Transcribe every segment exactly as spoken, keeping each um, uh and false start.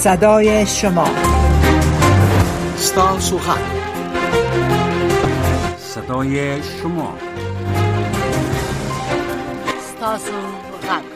صدای شما ستاسو حق صدای شما ستاسو حق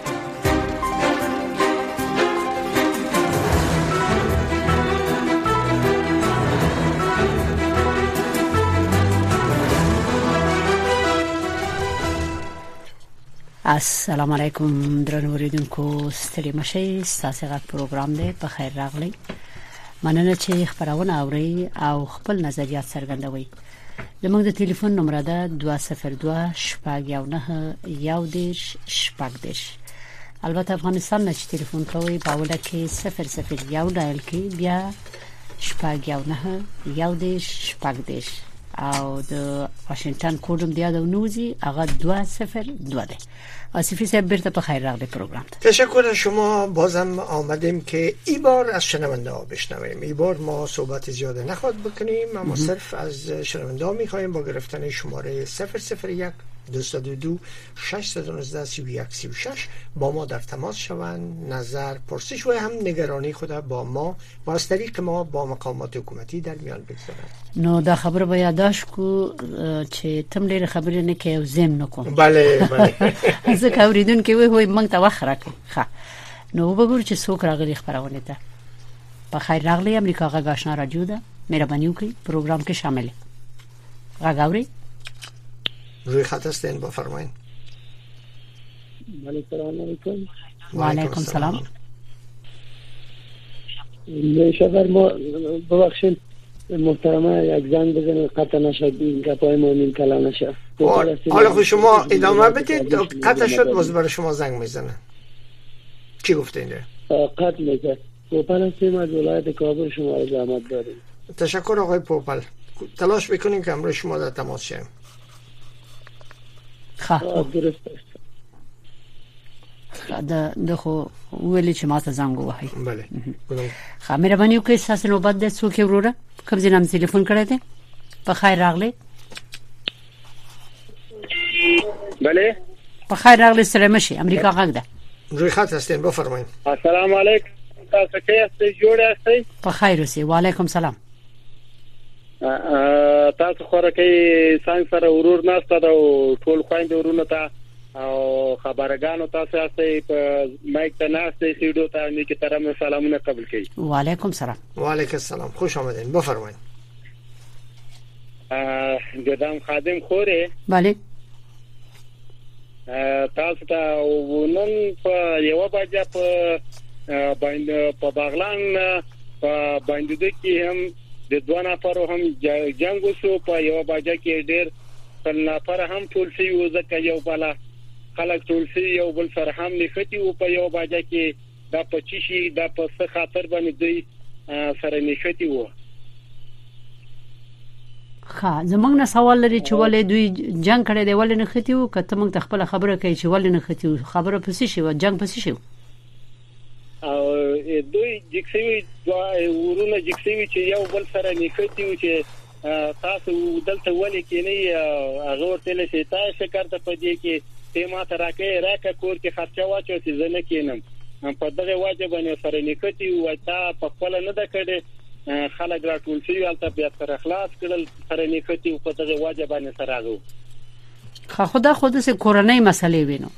السلام علیکم درنو اوریدونکو ستړي مشئ ستاسو غږ پروګرام دی په خیر راغلی مننه چې خبرونه اوري او خپل نظریات څرګندوي زموږ د ټلیفون نمبر ده دوه صفر دوه شپږ یو نه یو دیش شپږ دیش البته افغانستان نه چې ټلیفون کوي په اوله کې صفر صفر یو ډایل کې بیا شپږ یو نه یو دیش شپږ دیش او د واشنگټن کوډم دی دا نوزی هغه دوه صفر دوه ده. آصفی صاحب برته په خیر راغلی پروگرام ده. تشکر از شما. بازم آمدیم که ای بار از شنونده ها بشنویم. ای بار ما صحبت زیاده نخواد بکنیم اما صرف از شنونده ها میخوایم با گرفتن شماره صفر صفر یک دویست و دو ششصد و نوزده سی و یک سی و شش با ما در تماس شوند، نظر پرسش و هم نگرانی خود با ما و از طریق ما با مقامات حکومتی در میان بگذارند. نو دا خبر به یاداش کو چې تم ډېر خبرې نه کوي او زم نه کوم. بله بله. زه اوریدون کې وای وای مونږ ته وخت راکړي. ښه. نو وګورئ چې څوک راغلي خبرونه ته. په خیر راغلی امریکا غږ آشنا رادیو ده. مهرباني وکړئ پروګرام کې شامل. غږ اورئ؟ روی خط هستین بفرمایید. سلام علیکم. و علیکم سلام. شبر ما ببخشید محترمه یک زنگ بزنید قطع نشد این گپای ما نیم کلا نشه. حالا خود شما ادامه بدید قطع شد باز برای شما زنگ میزنه. چی گفته اینجا؟ قطع میزد. پوپل هستیم از ولایت کابل شما رو زحمت داریم. تشکر آقای پوپل. تلاش بکنیم که امروز شما در تماس شیم. خب درست است. دا دغه ویلې چې ما ته زنګ وهي. بله. خا مهرباني وکړئ تاسو نوبت د څوک وروره کوم ځای نام ټلیفون کړی دی په خیر راغلی. بله په خیر راغلی سره مشي امریکا غږ ده. روی خط هستین بفرمایید. السلام علیکم. تاسو څنګه یاست؟ جوړ یاست؟ په خیر اوسئ. و علیکم سلام. تاسو خورکې څنګه سره ورور ناشته او ټول خويند ورونه ته او خبرګانو تاسو اسې په مایک ته ناشته سیډو ته نیکی طرف سلامونه قبول کړئ. و علیکم سلام. و علیکم السلام. خوش آمدین بفرمایید. ا ګدام خادم خوره. بله. تاسو ته ونن په یو بجې په باندې په باغلان په باندې کې هم د دوه نفرو هم جنگ وشو په یو باجه کې ډېر تل نفر هم ټول شي او ځکه یو بل خلک ټول شي یو بل سره هم نښتي او په یو باجه کې د پچیشي د په څه خاطر باندې دوی سره نښتي وو. ښه زمونږ نه سوال لري چې ولې دوی جنگ کړي دی ولې نښتي وو کته موږ ته خپل خبره کوي چې ولې نښتي وو خبره پسې شي و جنگ پسې شي او دوی جکسوي ورونه جکسوي چې یو بل سره نښتي وو چې تاسو دلته ولې کې نه هغه ورته شي تاسو کارته پدې کې ته ما ته راکې راکې کور کې خرچه واچو چې زنه کینم په دغه واجب باندې سره نښتي وو تا په خپل نه د کړي خلک راټول شي البته بیا تر اخلاص کړل سره نښتي وو په دغه واجب باندې سره راغو. خو خدا خود سه کورنۍ مسلې وینو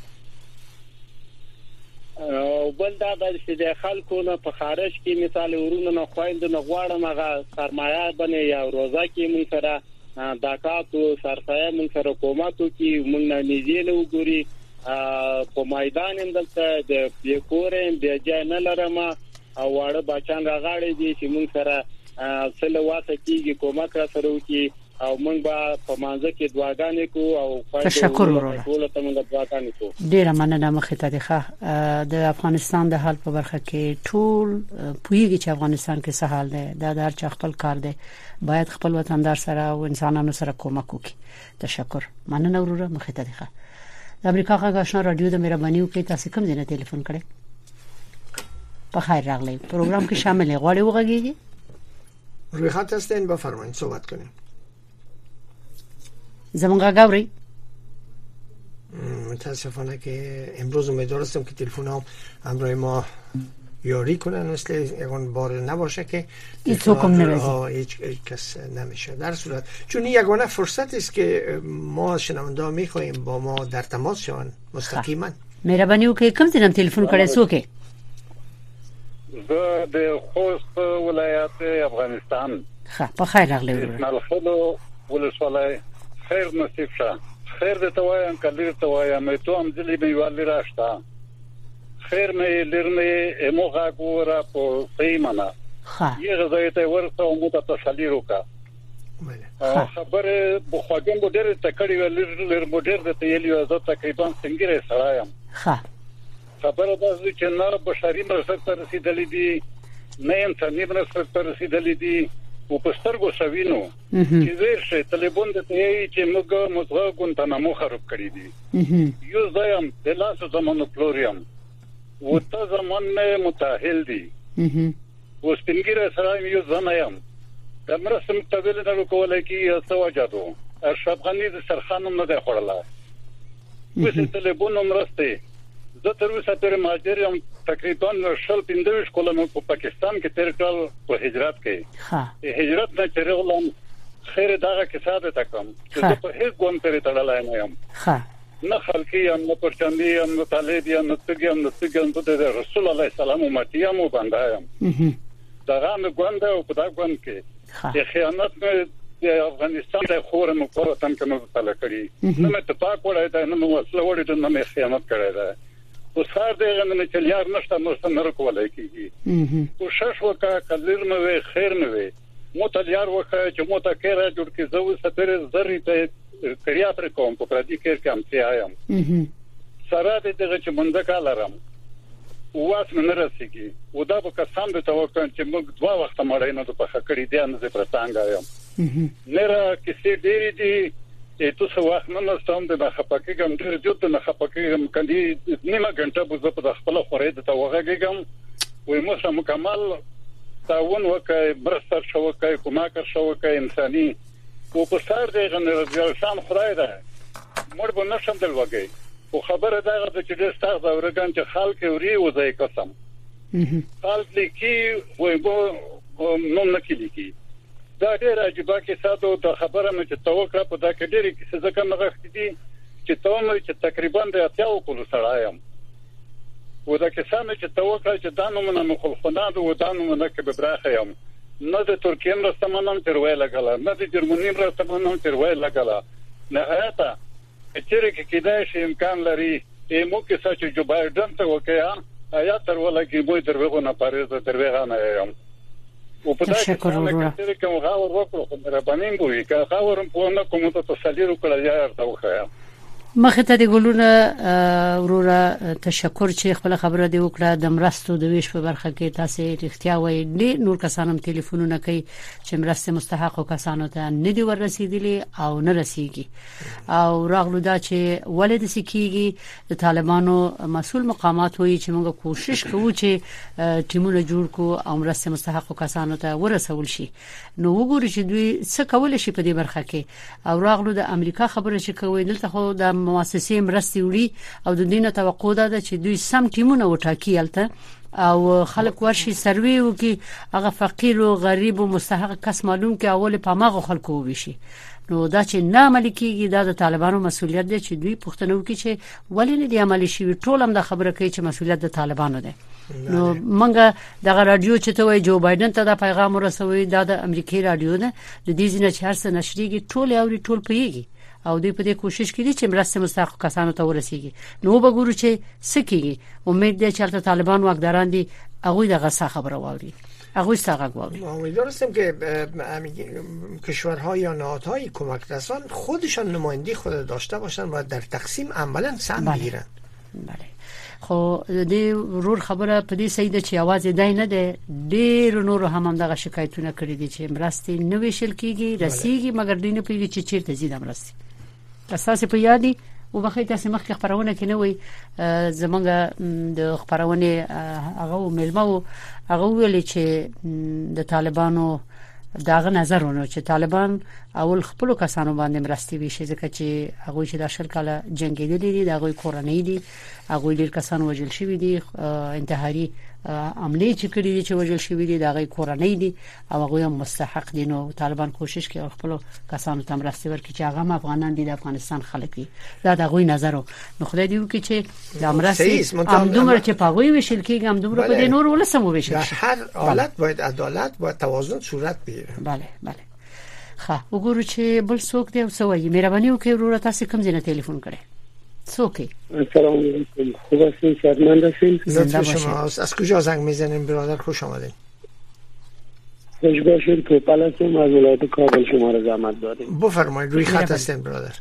او بل دا چې د خلکو نه په خارج کې مثال ورونو نه خويند نه غواړم هغه سرمایه باندې یا روزه کې مون سره داکاتو سرسایه مون سره کوماتو کې مون نه نږدې نه وګوري په میدان هم دلته د یکورم د جای نه لرم او واړه بچان راغړې دي چې مون سره سله واسه کېږي کومک را سره وکي او مونږ به په مانځ کې دعاګانې کو او تشکر وروره. ټول ته مونږ دعاګانې کو. ډیره مننه مخې ته ښه د افغانستان د حال په برخه کې ټول پویږي چې افغانستان کې څه حال دی دا د هر چا خپل کار دی باید خپل وطندار سره او انسانانو سره کومک وکړي. تشکر مننه وروره مخې ته ښه. د امریکا غږ آشنا رادیو د مهرباني وکړئ تاسو کوم ځای نه ټلیفون کړئ. په خیر راغلی پروګرام کې شامل غواړئ وغږیږي. روی خط هستین بفرمایید صحبت کنیم. زمونږ غاوري متاسفانه که امروز امیدوار هستم که تلفن ها همراه ما یاری کنن، مثل یگان بار نباشه که هیچ حکم نرسه، هیچ کس نمیشه. در صورت چون یگانه فرصت است که ما شنونده ها میخواییم با ما در تماس شون مستقیما. مهرباني وکړئ کوم ځای تلیفون کړی څوک؟ زه د خوست ولایت افغانستان. ښه په خیر راغلی ورور. اسماعیل خلو ولسوالۍ. خیر نصیب شه. خیر د توایم کلیر توایم ته هم ځلې به والی راشتا. خیر مې لرنه اموغه ګوره په سیمانه. ښه. یغه ځای ته ورته مو ته تسلی وکړه. خبره بو خواګم ډېر تکړی ولر لر موډر د تیلیو زه تقریبا څنګه سرایم. ښه. خبره ده چې نه بشري مرسته ته رسیدلې دي، نه انساني مرسته ته رسیدلې دي او په سترګو شوینو چې ورشه تلیفون د ته چې موږ مزغه ګونتنامو خراب کړی دي. یو ځایم د لاسو زمونو پلوریم او ته زمون متأهل دي. او سپینګره سره یو ځنایم د مرسته متابل نه کولای کی سواجادو ارشد غنی د سرخانم نه ده خړلا. وسه تلیفون مرسته زه تر اوسه تر ماجرم تقریبا شل پنځه کلمو په پاکستان کې تیر کال په هجرت کې. ها هجرت نه چرغلم خیر داغه کې ساده تکم چې په هیڅ ګون پرې تړلای نه یم. ها نه خلقی ام نه پرچاندی ام نه طالب یم نه تګم نه تګم د رسول الله سلام امتیم وبندایم. دغه مې ګوند او په دا ګوند کې د خیانت د افغانستان د خورم په وطن کې مو تعالی کړی. نه مې تپاک وړای دا نه مو وسله وړي نه مې خیانت کړی دا. او سار دغه نه چلیار نشته نو څنګه کولای کیږي. او شش وکا کلیر مې وي خیر مې وي مو تلیار وکړه چې مو تا کېره جوړ کې زو ستره زری ته کړیا پر کوم په پردي کې کم څه آیم. سره دغه چې مونږه کالرم واس نه رسیږي او دا به کسان به توکل چې موږ دوا وخت مړای نه په خکړې دي نه زه پرتانګ یم. نه را کې سي ډېری دي ته څو وخت نه ستوم د خپکېګم ډېر جوړ نه خپکېګم کدي نیمه غنټه به په خپل خورې ته وغږېګم وې مو سم مکمل تاون وکای برستر شو وکای کوماکر شو وکای انساني او په سر دغه نه شان خدای ده مړ به نشم دل وګي. او خبره دا چې د ستاسو ورګان چې خلک وري وځي قسم خلک لیکي وای بو نو نکلی کی دا ډېر عجیب کې ساده د خبره مې چې توکل په دا کې ډېر کې څه ځکه مغخت دي چې تومر چې تقریبا د اتیاو کولو سړایم و دا کې سم چې توکل چې دانو منه مخالفانه او دانو منه کې به براخه یم. نه د ترکیه مرستمنان تر وای لګلا نه د جرمني مرستمنان تر وای لګلا نه هاته چیرې کې کېدای شي امکان لري ایمو کې چې جو بایدن ته وکیا یا تر ولګي مو دروغه نه پاره دروغه نه یم. او په داسې کې چې کوم غاور وکړو خو ربانین ګوي که غاورم په نه کوم ته تسلیرو کړل یا ارته وخیا. مخه ته د ګلونه وروره تشکر چې خپل خبره دی وکړه د مرستو د ویش په برخه کې تاسو اړتیا وای ډېر نور کسانم ټلیفونونه کوي چې مرسته مستحق کسانو ته نه دی ورسېدلی او نه رسیږي او راغلو دا چې ولید سکیږي د طالبانو مسول مقامات وایي چې موږ کوشش کوو چې ټیمونه جوړ کو او مرسته مستحق کسانو ته ورسول شي. نو وګورئ چې دوی څه کول شي په دې برخه کې او راغلو د امریکا خبره چې کوي دلته خو د مؤسسې مرستې وړي او د دینه توقع ده چې دوی سم ټیمونه وټاکي الته او خلک ورشي سروي وکي هغه فقیر او غریب او مستحق کس معلوم کې اول په ماغه خلکو وشي. نو دا چې نه عملي کیږي دا د طالبانو مسولیت دی چې دوی پښتنو کې چې ولې نه دی عملي شي. ټول هم د خبره کوي چې مسولیت د طالبانو دی. نو منګه دغه رادیو چې ته وای جو بایدن ته دا پیغام ورسوي دا د امریکای رادیو نه د دې ځنه چې هر څه نشریږي ټول اوري ټول پیږي او دوی په دې کوشش کوي چې مرسته مستحق کسانو ته ورسیږي. نو وګورو چې سکیږي. امید دی چې البته طالبان واکداران دي هغه دغه خبره واوري هغه څنګه واوري. امیدوار هستم که کشورها یا نهادهای کمک رسان خودشان نمایندگی خود داشته باشن و در تقسیم عملا سهم بگیرن. بله. خو دې ورور خبره په دې سیده چې आवाज دای نه ده ډېر نور هم هم دغه شکایتونه کړی دي چې مرستې نه ویشل کیږي رسیږي مګر دوی نه پیږي چې چیرته زیاده مرستې اساس په یادي او بخې تاسو مخکې خبرونه کې نه وي زمونږ د خبرونه هغه ملمو هغه ویل چې د طالبانو داغه نظرونه چې طالبان اول خپل کسانو باندې مرستي ویشي ځکه چې هغه چې د شل کاله جنگیدلي دي دغه کورنۍ دي هغه ډیر کسان وژل شوی دي انتحاري عملي چې کړي دي چې وجل شوی دي د غي کورنۍ دي او هغه مستحق دي. نو طالبان کوشش کوي خپل کسانو ته مرستې ورکړي چې هغه افغانان دي د افغانستان خلک دي. دا د غوي نظر نو خدای دې وکړي چې د مرستې هم دومره چې پاغوي وشل کېږي هم دومره په دې نور ولسم وشل. هر حالت باید عدالت و توازن صورت بگیره. بله بله. خا وګورو چې بل څوک دی او سوي مهرباني وکړئ ورور تاسو کوم ځای نه ټلیفون کړئ. څوک؟ السلام علیکم. خوب هستین؟ شادمند هستین؟ زنده شما. از کجا زنگ میزنین برادر؟ خوش آمدین. خوش باشید. توپل هستم از ولایت کابل شما را زحمت دادیم. بفرمایید روی خط هستین برادر.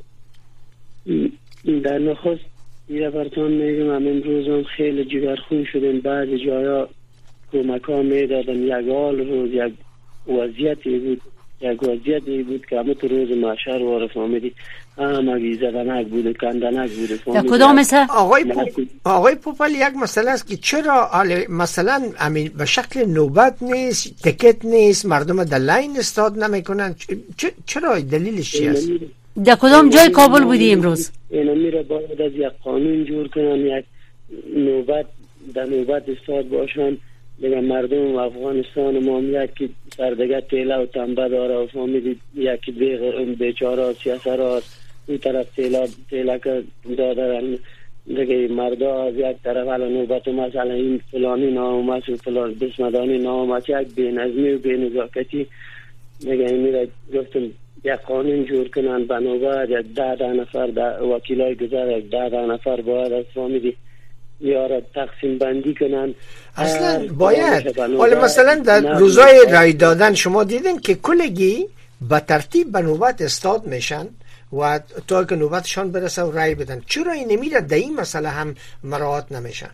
در نخست یه براتون میگم من امروز هم خیلی جگرخون شدیم. بعضی جایا کمک ها میدادن یک حال روز یک وضعیتی بود یک وضعیتی بود که همه تو روز محشر وارد فهمیدی همه زدنک بوده کندنک بوده. در کدام مثل؟ آقای پوپ... آقای پوپل یک مسئله است که چرا مثلا به شکل نوبت نیست، تکت نیست، مردم در لاین استاد نمیکنن؟ چرا دلیلش چی است؟ در کدام جای کابل بودی امروز؟ اینا میره باید از یک قانون جور کنن، یک نوبت در نوبت استاد باشن. دیگه مردم افغانستان ما هم یکی سردگه تیله و تنبه داره و فهمیدید یکی بیچاره سیاسر اون طرف تیله تیله که دادن دیگه مردا از یک طرف حالا نوبت مثلا این فلانی نام است فلان بسمدانی نام است یک بینظمی و بینزاکتی دیگه این میره گفتم یک قانون جور کنن بنابرای یک ده ده نفر وکیلای گذر یک ده ده نفر باید از فهمیدی یا تقسیم بندی کنن. اصلا باید حالا مثلا در روزای رای دادن شما دیدین که کلگی به ترتیب به نوبت استاد میشن و تا که نوبتشان برسه و رای بدن. چرا این نمیره در این مسئله هم مراعات نمیشن؟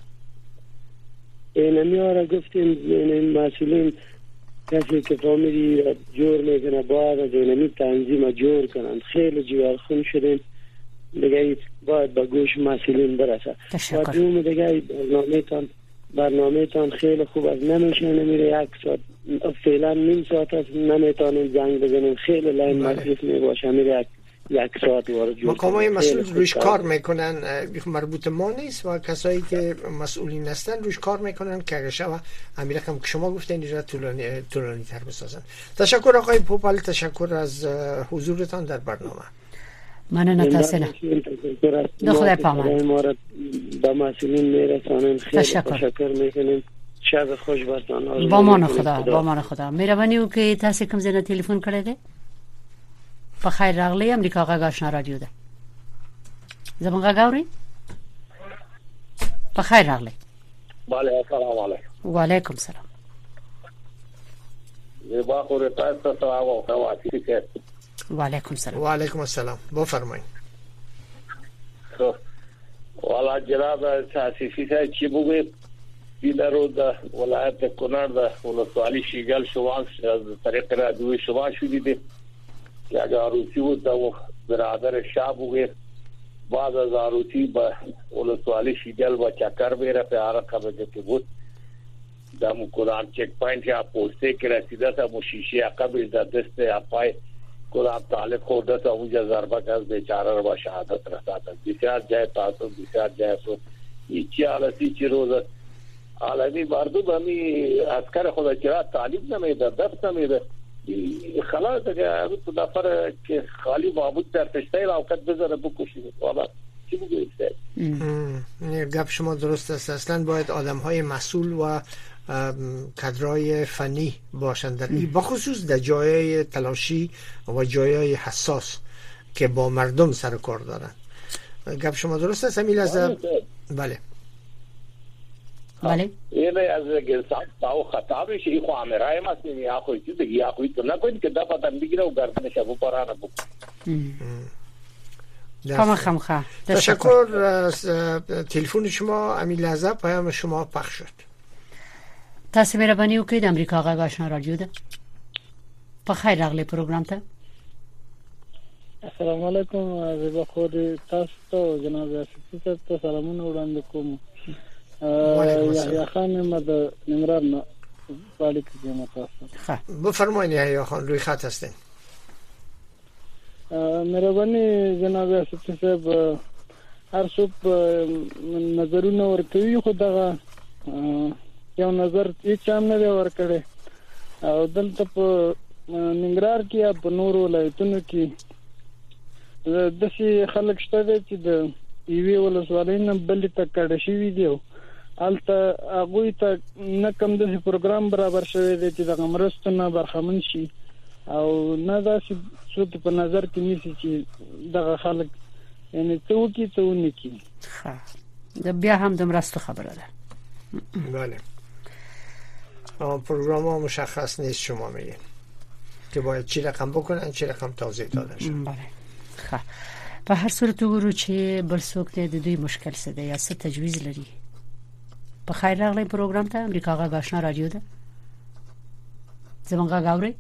این میاره گفتیم این مسئولین کسی که فامیلی جور میکنه باید از اینمی تنظیم جور کنن. خیلی جوارخون شدیم دیگه باید با گوش مسئولین برسه. و دوم دیگه برنامه تان برنامه تان خیلی خوب از نمیشه نمیره یک ساعت فعلا نیم ساعت است نمیتونیم زنگ بزنیم خیلی لاین مصرف میباشه میره یک یک ساعت وارد جور. مقامای مسئول روش کار میکنن مربوط ما نیست و کسایی که مسئولین هستن روش کار میکنن که اگه شما امیر رقم که شما گفتین اینجا طولانی طولانی تر بسازن. تشکر آقای پوپل، تشکر از حضورتان در برنامه. ممنون تاسو نه. د خدای پامان. ما را به مسئولین میرسانن. خیلی تشکر میکنیم. شب خوش برتان. با مان خدا، با مان خدا. مهرباني وکړئ تاسو کوم ځای نه ټلیفون کړی دی؟ په خیر راغلی امریکا غږ آشنا رادیو ده. زمونږ غږ اورئ؟ په خیر راغلی. بله السلام علیکم. وعلیکم السلام. زیبا خور تاسو ته او خواتي کې. وعلیکم السلام. وعلیکم السلام. بفرمایید. خب والا جناب تاسیسی ته چې بوګي دیدارو د ولایت کنړ د ولسوالۍ شیګل شوان از طریق را دوی شوان شو دي یا غاروتی و د برادر شابوګي بعد از غاروتی به ولسوالۍ شیګل و چکر بیره په اړه خبره کې بود د مقام چک پوینټ یا پوسټه کې رسیدته مو شیشه قبل د دسته اپای کلاب طالب خود تا اونجا ضربه از بیچاره رو با شهادت رساندن. بسیار جای تاسو بسیار جای سو ایچی حالتی چی روز عالمی مردم همی عسکر خدا چرا تعلیم نمیده درس نمیده خلاص دیگه تو نفر که خالی معبود در تشتای راوکت بذاره بکشید والا چی بگوید؟ گپ شما درست است. اصلا باید آدم های مسئول و کادرای فنی باشند در این بخصوص در جایهای تلاشی و جایهای حساس که با مردم سر کار دارن. گپ شما درست است امیل از بله بله اینه از گلسان تاو خطا بشه این خو امرای ماست یا خو چیز یا خو تو نکنید که دفعه تن بگیره و گردنش ابو پرانه بو. خم خم خم. تشکر از تلفن شما امیل از پیام شما پخش شد. تاسو مهرباني وکړئ د امریکا غږ آشنا رادیو ده. په خیر راغلی پروګرام ته. السلام علیکم. زه خود تاسو ته جناب اساسی ته سلامونه وړاندې کوم. یحیی خان مد نمران نه وعلیکم السلام تاسو. بفرمایید یحیی خان روی خط هستین. مهرباني جناب اساسی صاحب هر څوک نظرونه ورکوي خو دغه یو نظر هیڅ هم نه ورکړي او دلته په ننګرهار کې په نورو ولایتونو کې د شي خلک شته چې د ایوی ولسوالۍ نه بلې ته کډه شي ویډیو الته هغه ته نه کوم د پروګرام برابر شوی دی چې د غمرستو نه برخمن شي او نه دا چې څه په نظر کې نیسي چې دغه خلک یعنی څو کې څو نه کې ها د بیا هم د مرستو خبره ده. بله پروگرام ها مشخص نیست شما میگین که باید چی رقم بکنن چی رقم توضیح داده شد. بله ها په هر صورت وګورو چې بل څوک د دوی مشکل څه دی یا څه تجویز لري. په خیر راغلی پروګرام ته امریکا غا آشنا رادیو ده زمونږه غاوري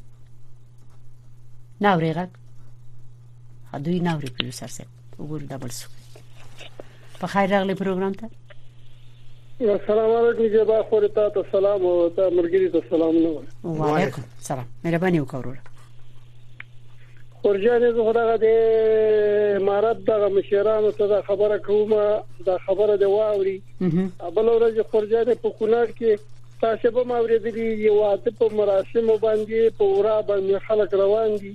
ناوري غا دوی ناوري پروډوسر سره وګورو دا بل څوک په خیر راغلی پروګرام ته. السلام علیکم جبا خور ته سلام او ته مرګری ته سلام نو وعلیکم سلام مهرباني وکړه خورجانې زغره د امارات دغه مشرانو ته دا خبره کومه دا خبره دی واوري بل ورځ خورجانې په کونړ کې تاسو به ماورېدلی یو واده په مراسم باندې په ورا باندې خلک روان دي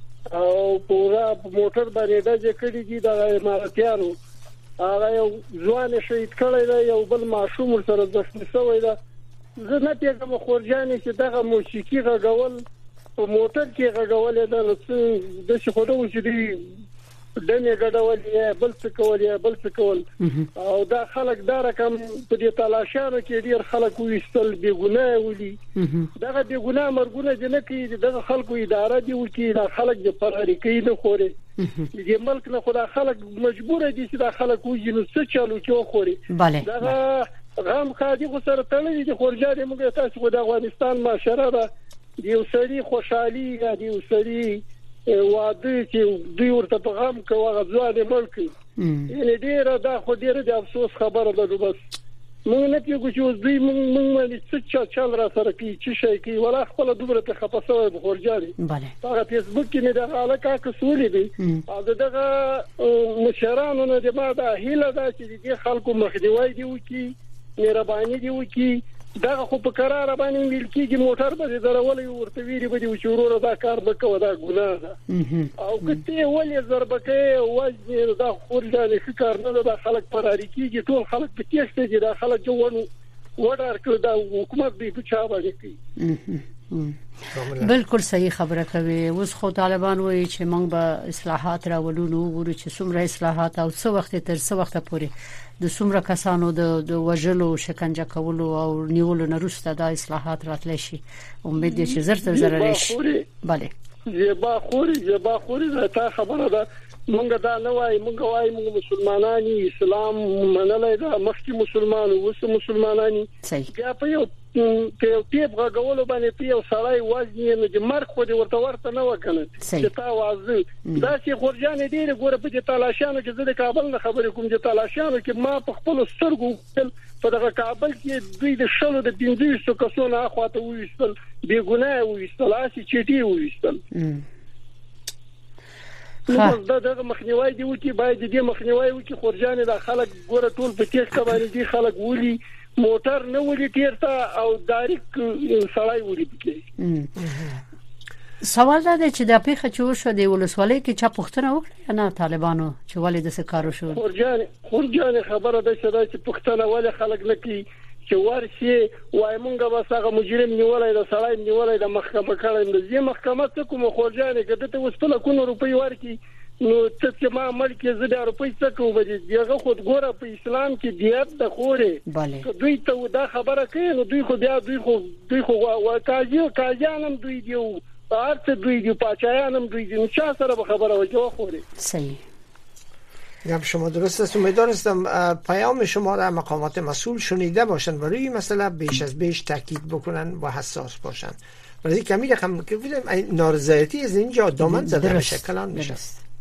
او په ورا په موټر باندې د جکړې دي د اماراتیانو هغه یو ځوان شهید کړی دی یو بل معصوم سره ځخمي شوی دی. زه نه پیغام خورجانې چې دغه موسیقي غږول په موټر کې غږول دا د څه خو د وشري دنه غډولې بل څه کولې بل څه کول او دا خلک دا رقم په دې تلاشانو کې ډیر خلک وېستل بي ګناه ولي دغه بي ګناه مرګونه دي نه کې دغه خلکو اداره دي وکي دا خلک د فراري کوي نه خوري دې ملک نه خدا خلک مجبور دي چې دا خلک وځي نو څه چالو کې خوري دغه غم خادي خو سره تړلې دي خورجانې موږ تاسو د افغانستان معاشره ده دیو سړي خوشحالي یا دیو سړي واده چې دوی ورته پیغام کوي غوړې ملک یعنی ډیره دا خو ډیره د افسوس خبره ده نو بس موږ نه کېږو چې دوی موږ باندې څه چل را سره کوي چې شي کوي ولا خپل دومره ته خپسوي بخورجاري bale هغه فیسبوک کې مې دا علاقه کسولې دي او دغه مشرانو نه د ما دا هیله ده چې دې خلکو مخنیوي دی وکي مهرباني دی وکي دا خو په قرار باندې ویل کېږي موټر به درولې ورته ویری به دي چې ورور دا کار وکړه دا ګناه ده او کته ولې ضربکه وځي دا خورجاني کار نه ده خلک فراری کېږي ټول خلک په تیښته دي دا خلک جوړ وډار کړ دا حکومت به په چا باندې کوي. بالکل صحیح خبره کوي. اوس خو طالبان وایي چې موږ به اصلاحات راولو نو ګورو چې څومره اصلاحات او څو وخت تر څو وخت پورې د څومره کسانو د وژلو شکنجه کولو او نیولو نه وروسته د اصلاحات راتلی شي. امید دي چې زر تر زر شي. bale زیبا خوري زیبا خوري دا خبره ده مونږ دا نه وای مونږ وای مونږ مسلمانانی اسلام منلای دا مخکې مسلمانو وسه مسلمانانی بیا په یو په تیب غوولو باندې په یو سړی وځي نو د مرګ خو دې ورته ورته نه وکنه چې تا وازه دا چې خورجان دې ګوره په تلاشانو کې زه د کابل نه خبرې کوم چې تلاشانو کې ما په خپل سترګو په دغه کابل کې دوی د شلو د پنځه کسانو اخواته وېستل بے ګناه وېستل اسی چټي وېستل نو دا دغه مخنیوي دی وکي باید دې مخنیوي وکي خورجان د خلک ګوره ټول په تیښته باندې دي خلک ولي موټر نه ولي تیرته او داریک سړی ولي پکې. سوال دا دی چې د پیښه چې شو د ولسوالۍ کې چا پوښتنه وکړه نه طالبانو چې ولې د څه کارو شو خورجان خورجان خبره ده چې پوښتنه ولې خلک نه کوي چې ورشي وای مونږه بس هغه مجرم نیولای د سړی نیولای د محکمه کړه د دې محکمه څخه کوم خورجان کده ته وسپله کو روپۍ ورکی نو چې ما ملک زړه روپۍ څخه وبدي دغه خود ګوره په اسلام کې دیت د خوره دوی ته دا خبره کوي نو دوی خو بیا دوی خو دوی خو واکاجي کاجانم دوی دیو پارت دوی دی پاچایانم دوی دی چا سره به خبره وجه خوره. صحیح گم شما درست است. امیدوار هستم پیام شما را مقامات مسئول شنیده باشند و روی مسئله بیش از بیش تاکید بکنن و حساس باشند. ولی کمی رقم که نارضایتی از اینجا دامن زده بشه کلان میشه.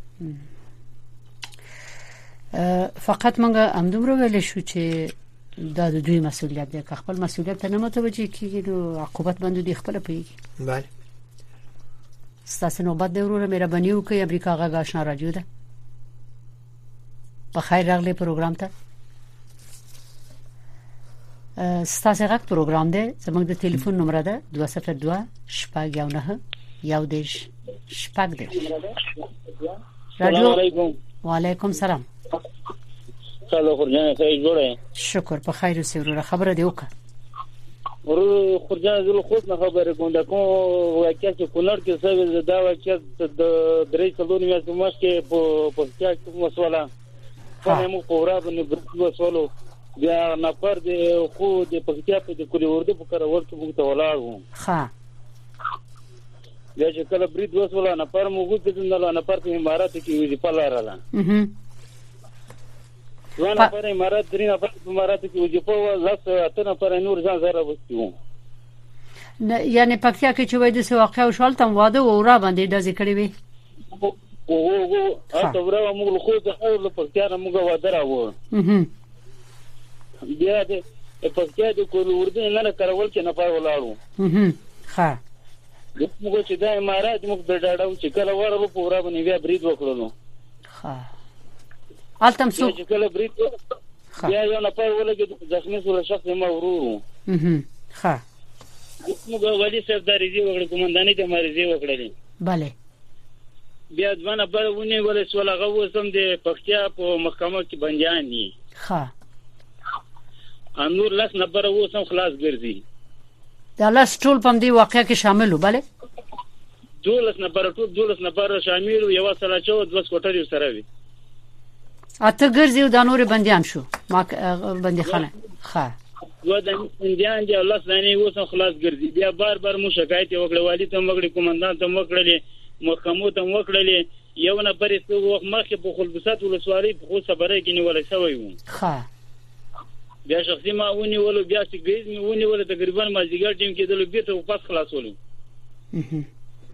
فقط منګه امدوم رو ویل شو چې دا د دوی مسؤلیت دی که خپل مسؤلیت نه متوجه کیږي نو عقوبت باندې دی خپل پیږي. بله ستاسو نوبت دی ورور مهرباني وکړئ. امریکا غا آشنا رادیو ده په خیر راغلی پروګرام ته. ستاسو غږ پروګرام دی زموږ د ټلیفون نمبر ده دوه صفر دوه شپږ یو نه یو دیش شپږ دیش. السلام علیکم. وعلیکم سلام. سلام خورجان څنګه جوړه؟ شکر په خیر اوسې ورو خبره دی وکړه. ورو خورجان زه خو نه خبره کوم دا کوم واقعیا چې کونړ کې څه دا واقعیا د درې څلور میاشتې مخکې په پښتیا کې مسوله په مو پورا باندې برخه وسولو بیا نفر د خو د پښتیا په د کلی ورده په کار ورته موږ ته ولاړو. ها بیا چې کله برید وسوله نفر موږ ته څنګه نفر په امارات کې ویل په لاراله. اها ځوان پر امارات درې نفر په امارات کې وځي په لاس اته نفر نور ځان زره وستیو. نه یعنی پکتیا کې چې وای د څه واقعا وشول تم واده او را باندې د ذکر وی او او اته ورا موږ خو د اول پکتیا نه موږ واده راو. اها بیا د پکتیا د کول ورده نه کارول کې نه پای ولاړو. اها ها موږ چې د امارات موږ د ډاډو چې کله ورغو پورا باندې بیا برید وکړو. ها التم سو چې کله برید بیا یو نه پای ولګي د ځخمي سره شخص ما ورورو. اها ها موږ ولی سرداري وکړو کومنداني ته مریضي وکړلې. bale بیا ځوانه په ونی ولې سولغه وسم د پکتیا په محکمه کې بنديان دي. ها انور لاس نبر وسم خلاص ګرځي. دا لاس ټول په دې واقعیا کې شامل و bale دولس نبر ټول دولس نبر شامل یو سره چو د وسکوټری سره وي. اته ګرځي د نور بنديان شو ما بندي خانه. ها و د بنديان دي الله ثاني وسم خلاص ګرځي. بیا بار بار مو شکایت وکړه والی ته مګړي کومندان ته وکړلې محکمو ته وکړلې یو نه پرې څو وخت مخکې په خلبسات ولسوالۍ په خو صبره کې نیول شوی و. ها بیا شخصي ما ونی ول بیا چې ګیز می ونی ول تقریبا ما زیګر ټیم کې دلو بیت او پاس خلاصولو. اها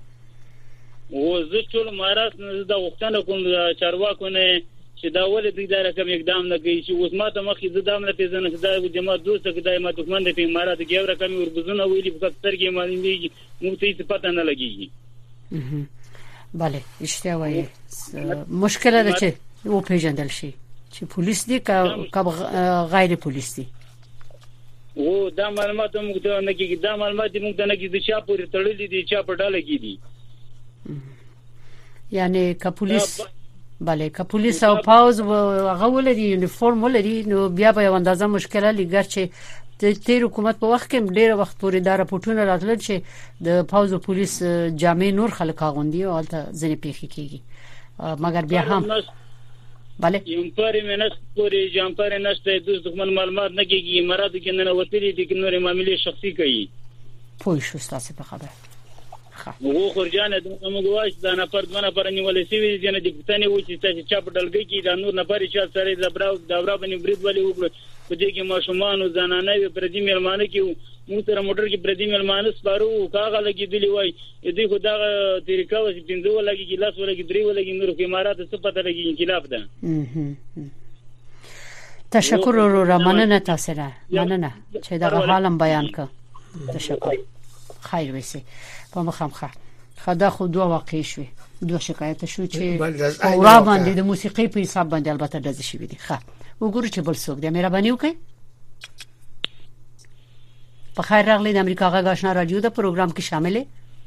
و زه ټول ماراس نه دا وختانه کوم چارواکو نه چې دا ولې د اداره کوم اقدام نه کوي چې اوس ماته مخې د دام نه پیژنه چې دا جماعت دوست کې دایمه دښمن په امارات کې اور کمی وربزونه ویلي په سترګې باندې موږ ته هیڅ پته نه لګيږي. اها bale اشتیا وایي مشکل ده چې و پیژندل شي چې پولیس دي که غیر پولیس دي. او دا معلومات موږ ته نه کیږي. دا معلومات موږ ته نه کیږي چې چا پورې تړلې دي چا په ډاله کې دي. یعنی که پولیس bale که پولیس او پاوز هغه ولري یونیفورم ولري نو بیا به اندازه مشکله لګر چې د تیر حکومت په وخت کې ډېر وخت پورې دا راپورټونه راتلل چې د پاوز او پولیس جامع نور خلک غوندي او البته ځنې پیخي کیږي مګر بیا هم bale یم پرې منس پورې جام پرې نشته د دښمن معلومات نه کیږي مراد کې نه وتلې دي کې نور معاملې شخصي کوي. پوه شو تاسو په خبره. وګو خورجان د موږ واش دا نه پر دونه پر نیولې سی دي نه د پښتنې و چې تاسو چا په ډلګي کې دا نور نه پرې چې سره د براو د برا باندې برید ولې وکړو په دې کې ماشومان او زنانه پر دې ملمانه کې موږ تر موټر کې پر دې ملمانه سپارو کاغه لګي دی وای دې خو دا طریقه و چې پینځه ولګي ګلاس ولګي درې ولګي نور په امارات څه پته لګي انقلاب ده. تشکر ورو مننه تاسو نه مننه چې دا حالم بیان ک. تشکر خیر وسی په مخامخه خدا خو دوه واقع شوي دوه شکایت شو چې اورا باندې د موسیقي په حساب باندې البته دزې شوي دي. ښه وګورئ چې بل څوک د مهرباني وکړئ. په خیر راغلی د امریکا غږ آشنا رادیو د پروګرام کې شامل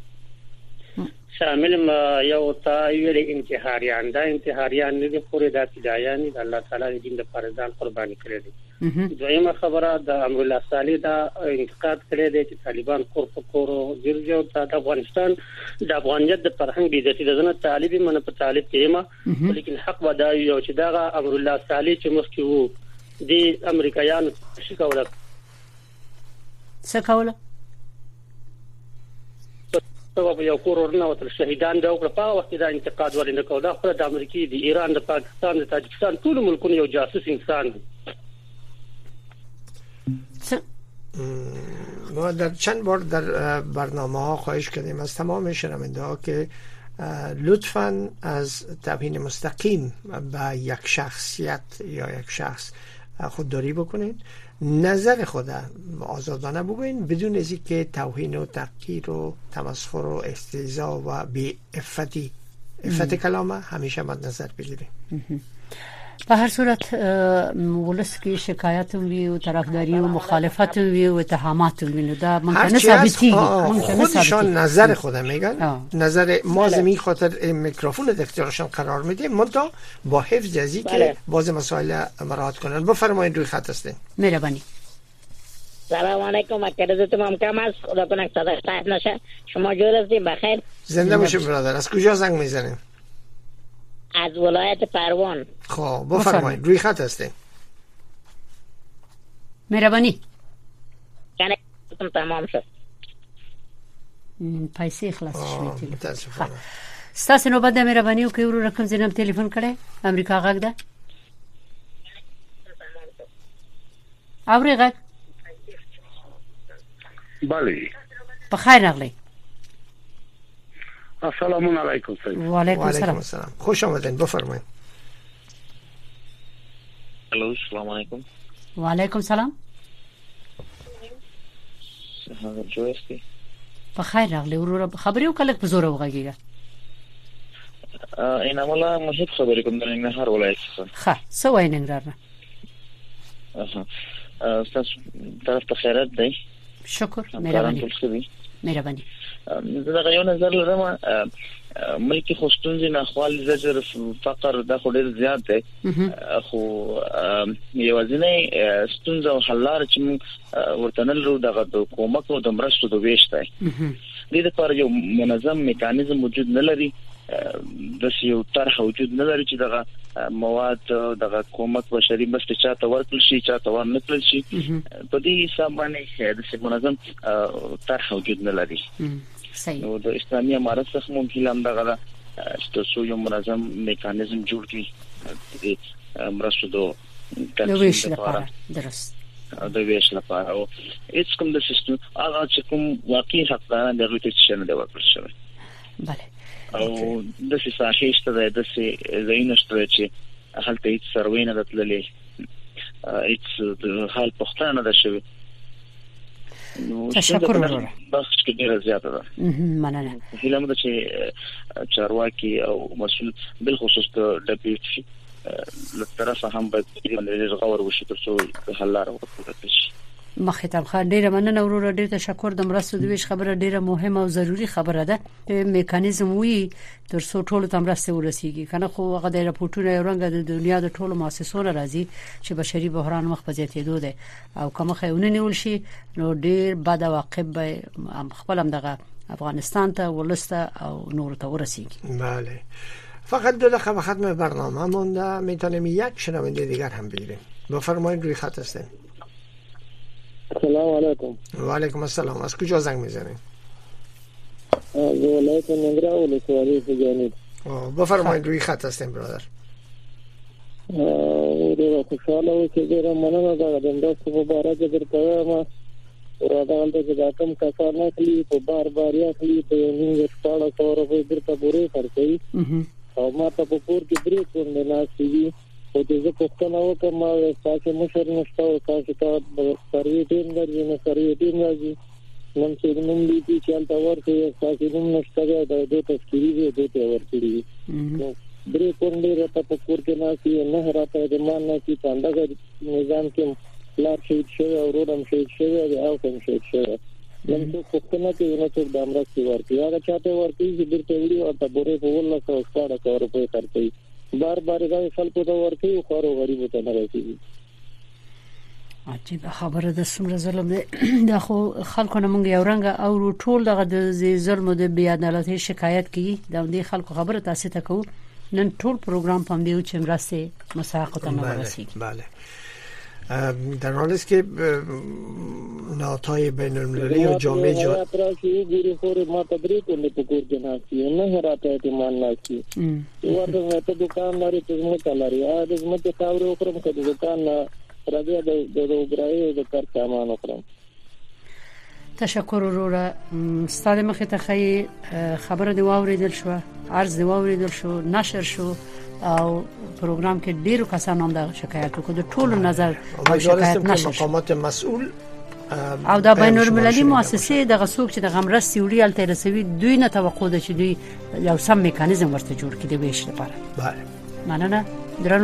شامل ما یو تا ویل انتحاریان دا انتحاریان نه دي خوري د فدایان د الله تعالی د دین د فرزان قرباني کړی دي. دویمه خبره د امر الله صالح دا انتقاد کړی دی چې طالبان کور په کور ګرځي د افغانستان د افغانیت د فرهنګ بي عزتي د زنه طالبي من په طالب کېما لیکن حق ودا یو چې دا امر الله صالح چې مخکې وو د امریکایانو څه کوله څه کوله په یو کور ورنه وتل شهیدان دا او په وخت دا انتقاد ولې نه کوله خو د امریکای د ایران د پاکستان د تاجکستان ټول ملکونو یو جاسوس انسان دی. ما در چند بار در برنامه ها خواهش کردیم از تمام شنونده ها که لطفاً از توهین مستقیم به یک شخصیت یا یک شخص خودداری بکنید، نظر خود آزادانه بگوین بدون از اینکه توهین و تحقیر و تمسخر و استهزاء و بی عفتی عفت کلامه همیشه مد نظر بگیریم. په هر صورت ولس کې شکایت وي او طرفداري او مخالفت وي او اتهامات وي نو دا ممکنه ثابتېږي ممکنه خودشان نظر خودم میگن نظر ما زمین خاطر میکروفون در اختیارشان قرار میدیم منتها با حفظ از این که باز مسائل مراعات کنن. بفرمایید روی خط هستین. مهربانی. سلام علیکم. اکرزتون ممکن است خدا کنه صدا قطع نشه. شما جور هستین بخیر؟ زنده باشید برادر. از کجا زنگ میزنین؟ از ولایت پروان. خب بفرمایید روی خط هستین. مهربانی. کنه تمام شد. پیسې خلاص شوې دي. متاسفانه. ستاسو نو بده مهرباني وکړئ ورو رقم زینم ټلیفون کړئ امریکا غږ ده. اوري غږ. بله. په خیر راغلی. السلام علیکم سید. و علیکم السلام. خوش آمدین بفرمایید. الو السلام علیکم. و علیکم السلام. څنګه جوړستی؟ په خیر راغلی ورو خبرې وکړه په زور وغږیږه. ا اینا مولا مهیب خبرې کوم د ننګرهار ولایت څخه. ښه څه وای ننګرهار نه؟ اها تاسو طرف ته خیرات دی. شکر مهرباني. مهرباني. زه غو نظر لرم ملکی خوستونځ نه خپل زجر فقر د خوري زیات دی خو یوازینی ستونزه او حلار چې ورتنل رو دغه حکومت او د مرستو د ویشته دي د لپاره یو منظم میکانیزم موجود نه لري د یو طرح وجود نه لري چې دغه مواد دغه حکومت بشري مرستې چاته ورکړل شي چاته ورنکړل شي په دې حساب باندې د منظم طرح وجود نه لري. صحیح. نو د اسلامي امارت څخه ممکن هم دغه چې یو منظم میکانیزم جوړ کړي د مرستو د تنظیم لپاره درست د ویش لپاره او هیڅ کوم د سیستم هغه چې کوم واقعي حقداران دغه ته چې نه دی ورکړل شوی. بله. او د څه ساحې شته د څه زین شته چې هلته هیڅ سروې نه دتللې هیڅ د حال پښتنه نه ده شوی. تشکر ورور. بس کې ډیره زیاته ده. مننه. هیله مده چې چارواکي او مسؤل بل خصوص د ډبلیو له طرفه هم به د غور وشي ترڅو حل لاره ورکړل شي. مخیتم خان ډیره مننه ورور ډیره تشکر د مرستو د ویش خبره ډیره مهمه او ضروری خبره ده. میکانیزم وی ترڅو ټول تمرسته ورسیږي کنه خو هغه د راپورټونو رنګ د دنیا د ټولو مؤسسونو راځي چې بشري بحران مخ په زیاتېدو ده او کوم خیونه نیول شي نو ډیر بد واقع به خپل هم دغه افغانستان ته ولسته او نور ته ورسیږي. بله. فقط دو دقیقه به ختم برنامه مونده میتونیم یک شنونده دیگر هم بگیریم. بفرمایید روی خط هستین. سلام علیکم. و علیکم السلام. از کجا زنگ میزنید؟ از ولایت ننگرهار ولسوالی فجانید. بفرمایید روی خط هستین برادر. ډیره خوشاله و چې ډیره مننه ده د مرستو په باره کې درته وایم او دا دلته چې دا کوم کسان اخلي په بار بار یې اخلي په نیم شپاړس سوه روپۍ درته پورې خرڅوي او ما ته په کور کې درې کونډې ناستې دي او چې زه پوښتنه وکړم ستاسو مشر نشته او تاسو ته سروې ټیم درځي نو سروې ټیم راځي نن چې نوم لیکي چې هلته ورکړي ستاسو نوم نشته دی د دوی تذکیري دی دوی ته ورکړي درې کونډې راته په کور کې ناستې نه راته د مان نه چې په همدغه نظام کې پلار شهید شوی او ورور هم شهید شوی او هم شهید شوی نن څوک پوښتنه کوي نو څوک د مرستې ورکړي هغه چاته ورکړي چې بیرته وړي او ته بورې په اوولس سوه شپاړس سوه روپۍ خرڅوي بار بار دا خلکو ته ورکړي خو هغو غریبو ته نه رسېږي. عجیبه خبره ده څومره ظلم دی دا خو خلکو نه مونږ یو رنګه او ټول دغه د ظلم او د بې عدالتۍ شکایت کوي دا د خلکو خبره تاسو ته کوو نن ټول پروګرام پم دیو چې مرسته مساقه ته نه ورسیږي. بله. در حالی است که نهادهای بین المللی و جامعه جهانی تراشی گیری خور ما تبریک کنه پکور جناسی نه هراته اعتماد ناسی ورته ته دکان لري ته مو تلري ا د مت خاور وکړم که د دکان راځي د وګړای د کار سامان وکړم. تشکر وروره ستاسو مخه ته خی خبره دی واوریدل شو عرض دی واوریدل شو نشر شو او پروګرام کې ډیرو کسانو هم د شکایت وکړو د ټولو نظر او شکایت نشو مقامات مسؤل او د بین المللي مؤسسې د غسوک چې د غمرستي وړي الته رسوي دوی نه توقع ده چې دوی یو سم میکانیزم ورته جوړ کړي د ویش لپاره. بله. مننه.